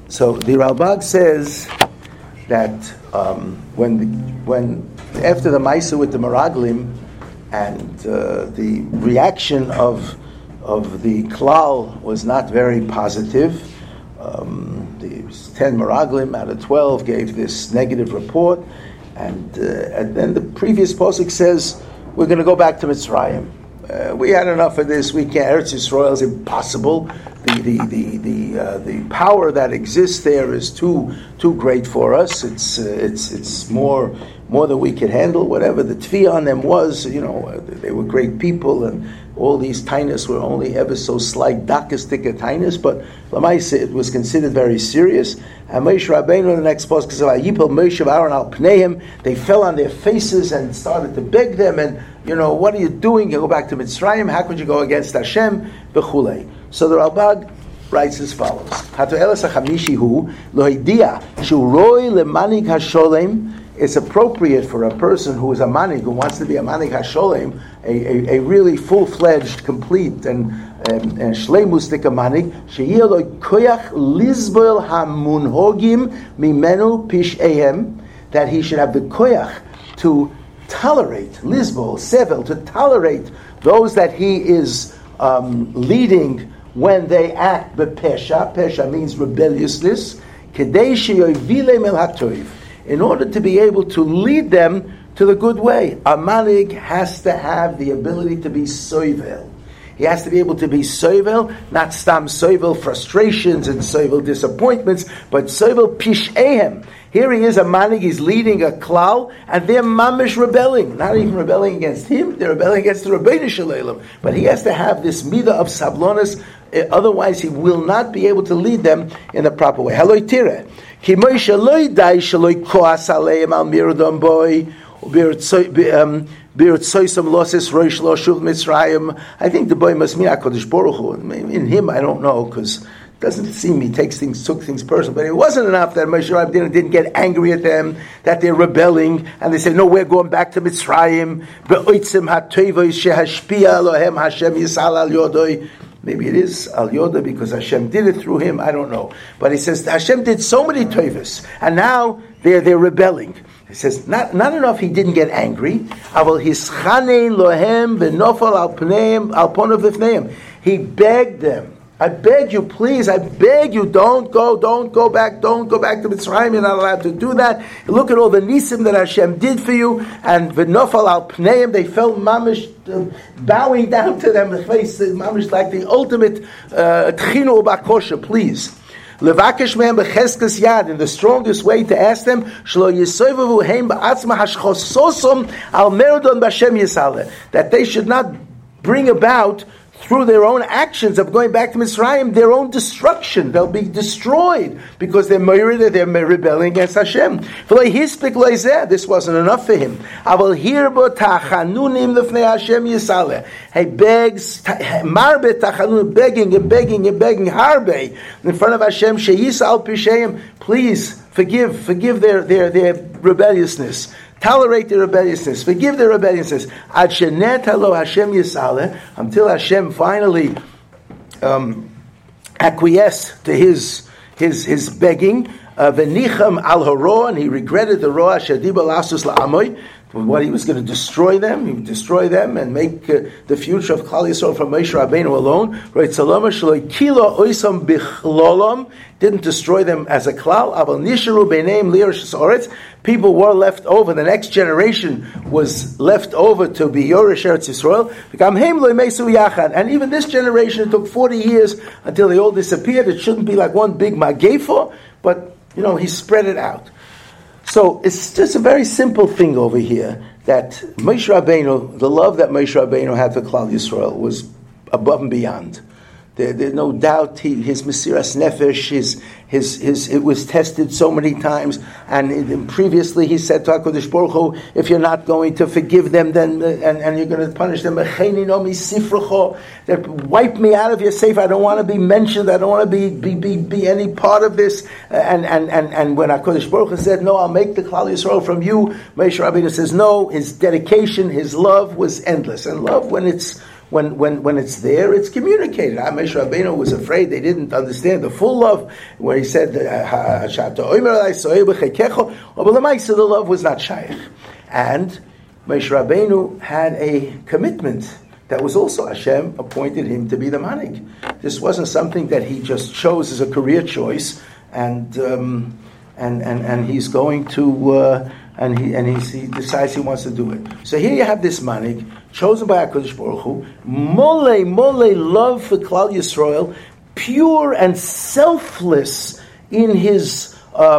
So the Ralbag says that when after the Maisa with the Meraglim and the reaction of the Klal was not very positive, the 10 Meraglim out of 12 gave this negative report, and then the previous posuk says we're going to go back to Mitzrayim. We had enough of this. We can't. Eretz Yisrael is impossible. The power that exists there is too great for us. It's more than we can handle. Whatever the tefillah on them was, they were great people, and all these tainas were only ever so slight dakistic tainas, but Lamaisa it was considered very serious. And Moshe Rabbeinu, the next post, because Yipol Moshe Aaron al Pneim, they fell on their faces and started to beg them, and what are you doing? You go back to Mitzrayim. How could you go against Hashem? V'chulei. So the Ralbag writes as follows: Hatoelas hachamishi hu lohidia shuroi lemanig hasholem. It's appropriate for a person who is a manig, who wants to be a manig hasholem, a really full-fledged, complete and shleimustik manig, sheyeh lo koyach lizbol hamunhogim mimenu pishehem, that he should have the koyach to tolerate, lizbol, sevel, to tolerate those that he is leading when they act bepesha. Pesha means rebelliousness. Kedei sheyovilem el hatoiv, in order to be able to lead them to the good way. A manig has to have the ability to be soivel. He has to be able to be soivel, not stam soivel frustrations and soivel disappointments, but soivel pishehem. Here he is, a manig, he's leading a klal, and they're mamish rebelling. Not even rebelling against him, they're rebelling against the Rabbeinu Shalom. But he has to have this midah of sablonis, otherwise he will not be able to lead them in the proper way. Haloi tireh. Ki Moshe lo dai shaloi koas aleim al mirodom boy, birtzoisam losses roish lo shuv Mitzrayim. I think the boy must mean HaKadosh Baruch Hu. In him, I don't know, because doesn't seem he took things personal, but it wasn't enough that Moshe Rabbeinu didn't get angry at them, that they're rebelling, and they say, no, we're going back to Mitzrayim. Maybe it is Al Yoda because Hashem did it through him, I don't know. But he says, Hashem did so many toivos, and now they're rebelling. He says, not enough he didn't get angry. He begged them. I beg you, please, I beg you, don't go back to Mitzrayim. You're not allowed to do that. Look at all the nisim that Hashem did for you. And v'nofal al pneim, they felt mamish bowing down to them, mamish like the ultimate tchinu bakosha, please. Levakesh mehem becheskas yad, in the strongest way to ask them, shlo yisovavu heim ba'atzma hashchososom al merodon b'Hashem yisale, that they should not bring about through their own actions of going back to Mitzrayim, their own destruction. They'll be destroyed because they're rebelling against Hashem. This wasn't enough for him. He begs, begging harbe in front of Hashem. Please forgive their rebelliousness. Tolerate their rebelliousness. Forgive their rebelliousness. Ad shenet halo Hashem yisale, until Hashem finally acquiesced to his begging. V'nicham al haro, and he regretted the roa shadiba lasus la'amoy, what he was going to destroy them. He would destroy them and make the future of Klal Yisrael from Moshe Rabbeinu alone. Right? Salama shaloi kilo oisam bichlolom, didn't destroy them as a klal. Aval nisharu b'neim li'orish oretz. People were left over. The next generation was left over to be Yorish Eretz Yisrael. And even this generation, it took 40 years until they all disappeared. It shouldn't be like one big magefo, but he spread it out. So it's just a very simple thing over here, that Moshe Rabbeinu, the love that Moshe Rabbeinu had for Klal Yisrael was above and beyond. There's no doubt his Mesiras Nefesh, it was tested so many times, and previously he said to HaKadosh Baruch Hu, if you're not going to forgive them, then and you're going to punish them, that wipe me out of your sefer. I don't want to be mentioned. I don't want to be any part of this. And when HaKadosh Baruch Hu said, no, I'll make the Klal Yisrael from you, Moshe Rabbeinu says no. His dedication, his love was endless, and love when it's when it's there, it's communicated. Moshe Rabbeinu was afraid they didn't understand the full love, where he said, the love was not shaykh. And Moshe Rabbeinu had a commitment that was also Hashem appointed him to be the manig. This wasn't something that he just chose as a career choice, and he's going to he decides he wants to do it. So here you have this manig chosen by HaKadosh Baruch Hu, mole love for Klal Yisrael, pure and selfless in his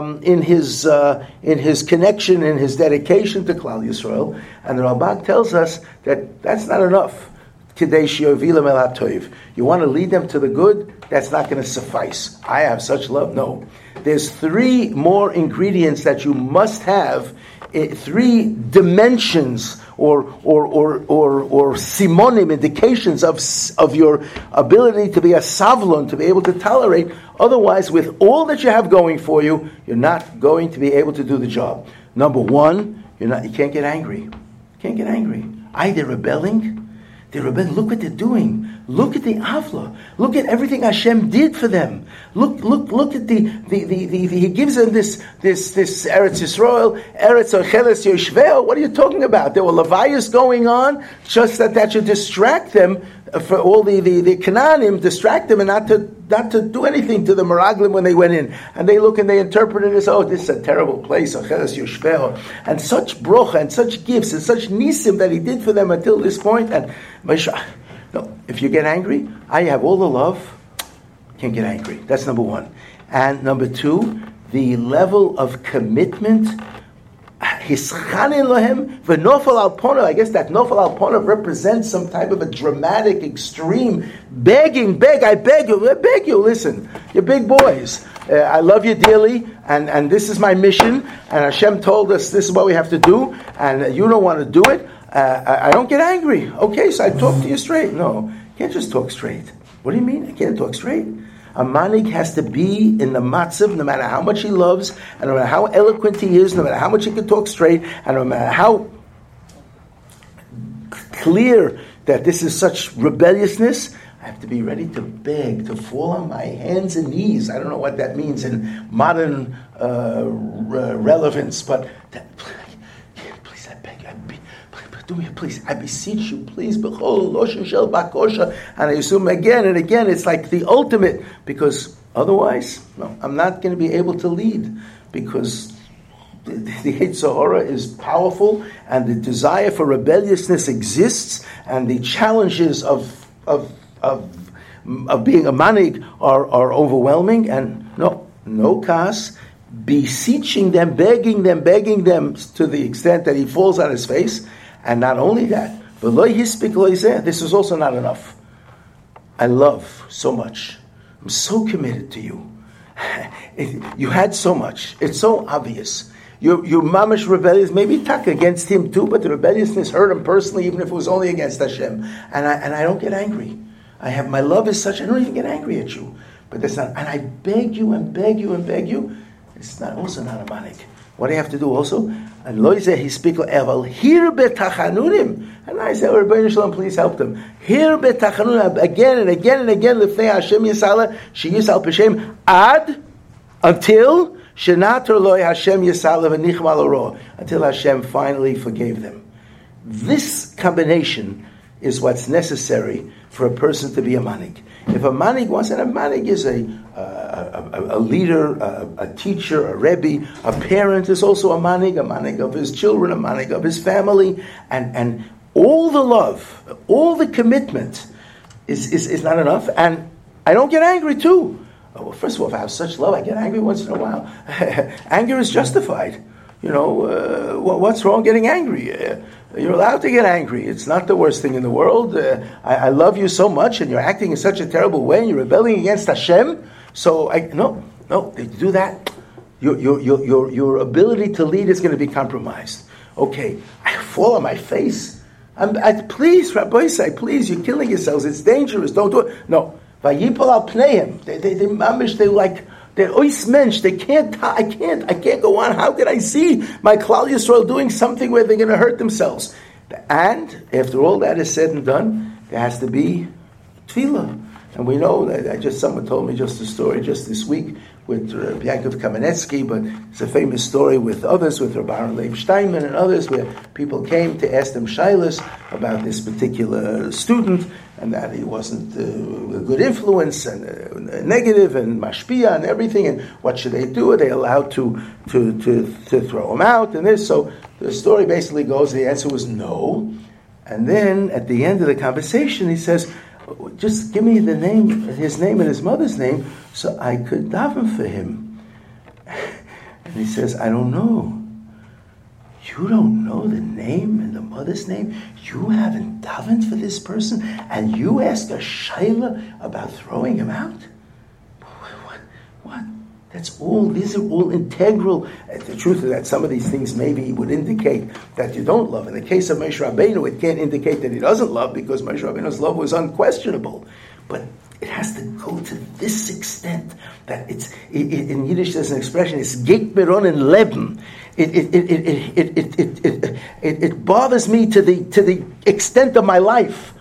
connection, in his dedication to Klal Yisrael. And the Rambam tells us that that's not enough. You want to lead them to the good? That's not going to suffice. I have such love. No. There's 3 more ingredients that you must have, 3 dimensions or simonim, indications of your ability to be a savlon, to be able to tolerate. Otherwise, with all that you have going for you, you're not going to be able to do the job. Number 1, you can't get angry. You can't get angry. They're rebelling. Look what they're doing. Look at the avla. Look at everything Hashem did for them. Look at the he gives them this Eretz Yisrael, Eretz Ocheles Yoshveo. What are you talking about? There were levayas going on, just that should distract them for all the Canaanim, distract them and not to do anything to the Meraglim when they went in. And they look and they interpret it as, this is a terrible place, Ocheles Yoshveo. And such brocha and such gifts and such nisim that he did for them until this point. And no, if you get angry, I have all the love. Can't get angry. That's number 1. And number 2, the level of commitment. Hischanin lohem v'nofal al ponav. I guess that nofal al ponav represents some type of a dramatic, extreme begging. I beg you. Listen, you're big boys. I love you dearly, and this is my mission. And Hashem told us this is what we have to do, and you don't want to do it. I don't get angry. Okay, so I talk to you straight. No, you can't just talk straight. What do you mean? I can't talk straight. A manig has to be in the matzav, no matter how much he loves, and no matter how eloquent he is, no matter how much he can talk straight, and no matter how clear that this is such rebelliousness, I have to be ready to beg, to fall on my hands and knees. I don't know what that means in modern relevance, but please, I beg, do me, please, I beseech you, please, and I assume again and again, it's like the ultimate, because otherwise, no, I'm not going to be able to lead, because the Yetzer Hara is powerful, and the desire for rebelliousness exists, and the challenges of being a manig are overwhelming, and no kas, beseeching them, begging them to the extent that he falls on his face. And not only that, but this is also not enough. I love so much. I'm so committed to you. You had so much. It's so obvious. You're mamish rebellious, maybe tak against him too, but the rebelliousness hurt him personally, even if it was only against Hashem. And I don't get angry. My love is such, I don't even get angry at you. But that's not, and I beg you and beg you and beg you. It's also not a manik. What do you have to do also? And Loise he speak eval here betachanunim. And I say, Rebbeinu Shalom, please help them. Here betachanunim again and again and again. Lifnei Hashem Yisala she Yisal Peshem ad until shenater loy Hashem Yisala v'nichmal oro, until Hashem finally forgave them. This combination is what's necessary for a person to be a manig. If a manig wants, and a manig is a leader, a teacher, a rebbe, a parent is also a manig of his children, a manig of his family, and all the love, all the commitment is not enough. And I don't get angry too. Well, first of all, if I have such love, I get angry once in a while. Anger is justified. What's wrong getting angry? You're allowed to get angry. It's not the worst thing in the world. I love you so much, and you're acting in such a terrible way, and you're rebelling against Hashem. So no, you do that, your ability to lead is going to be compromised. Okay, I fall on my face. Please, Rabbi say, please, you're killing yourselves. It's dangerous. Don't do it. No, vayipol al pneihem. They're ois mensch. I can't go on. How can I see my Klal Yisrael doing something where they're going to hurt themselves? And after all that is said and done, there has to be tefillah. And we know that someone told me just a story just this week with Rabbi Yaakov Kamenetsky, but it's a famous story with others, with Rabbi Aaron Leib Steinman and others, where people came to ask them shilas about this particular student, and that he wasn't a good influence, and negative, and mashpia, and everything, and what should they do? Are they allowed to throw him out, and this? So the story basically goes, the answer was no. And then, at the end of the conversation, he says, just give me his name and his mother's name, so I could daven for him. And he says, I don't know. You don't know the name and the mother's name? You haven't davened for this person, and you ask a shayla about throwing him out? What? These are all integral. The truth is that some of these things maybe would indicate that you don't love. In the case of Moshe Rabbeinu, it can't indicate that he doesn't love, because Moshe Rabbeinu's love was unquestionable. But it has to go to this extent that in Yiddish there's an expression, it's geht mir an in Leben. It bothers me to the extent of my life.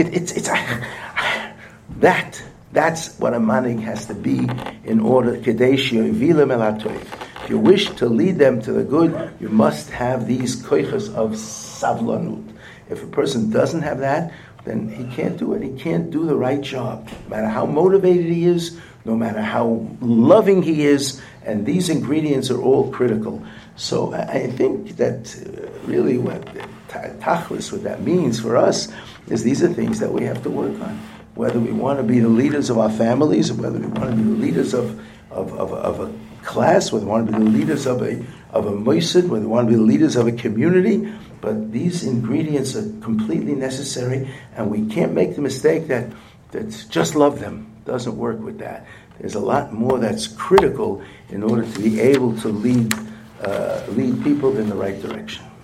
That's what a manig has to be in order. If you wish to lead them to the good, you must have these koiches of savlanut. If a person doesn't have that, then he can't do it. He can't do the right job. No matter how motivated he is, no matter how loving he is, and these ingredients are all critical. So I think that really what tachlis, what that means for us, is these are things that we have to work on. Whether we want to be the leaders of our families, or whether we want to be the leaders of a class, whether we want to be the leaders of a moisad, whether we want to be the leaders of a community, but these ingredients are completely necessary, and we can't make the mistake that just love them. Doesn't work with that. There's a lot more that's critical in order to be able to lead people in the right direction.